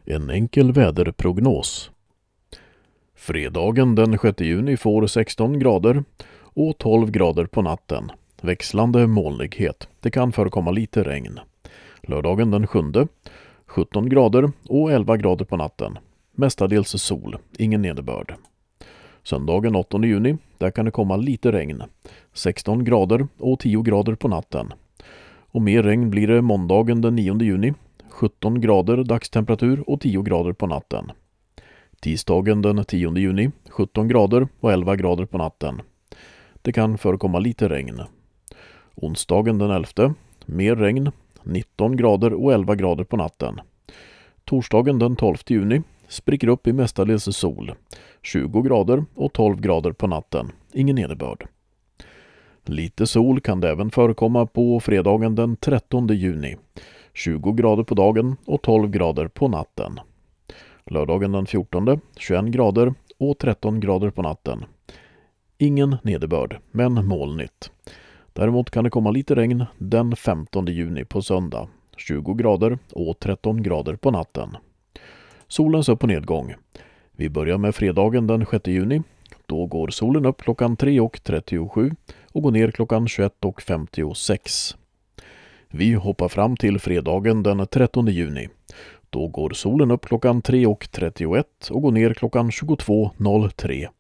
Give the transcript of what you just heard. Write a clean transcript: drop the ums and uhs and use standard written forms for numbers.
En enkel väderprognos. Fredagen den 6 juni får 16 grader och 12 grader på natten. Växlande molnighet. Det kan förekomma lite regn. Lördagen den 7, 17 grader och 11 grader på natten. Mestadels sol, ingen nederbörd. Söndagen 8 juni, där kan det komma lite regn. 16 grader och 10 grader på natten. Och mer regn blir det måndagen den 9 juni. 17 grader dagstemperatur och 10 grader på natten. Tisdagen den 10 juni, 17 grader och 11 grader på natten. Det kan förekomma lite regn. Onsdagen den 11, mer regn, 19 grader och 11 grader på natten. Torsdagen den 12 juni, spricker upp i mestadels sol. 20 grader och 12 grader på natten, ingen nederbörd. Lite sol kan det även förekomma på fredagen den 13 juni. 20 grader på dagen och 12 grader på natten. Lördagen den 14, 21 grader och 13 grader på natten. Ingen nederbörd, men molnigt. Däremot kan det komma lite regn den 15 juni på söndag. 20 grader och 13 grader på natten. Solens upp- och nedgång. Vi börjar med fredagen den 6 juni. Då går solen upp klockan 3:37 och går ner klockan 21:56. Vi hoppar fram till fredagen den 13 juni. Då går solen upp klockan 3:31 och går ner klockan 22:03.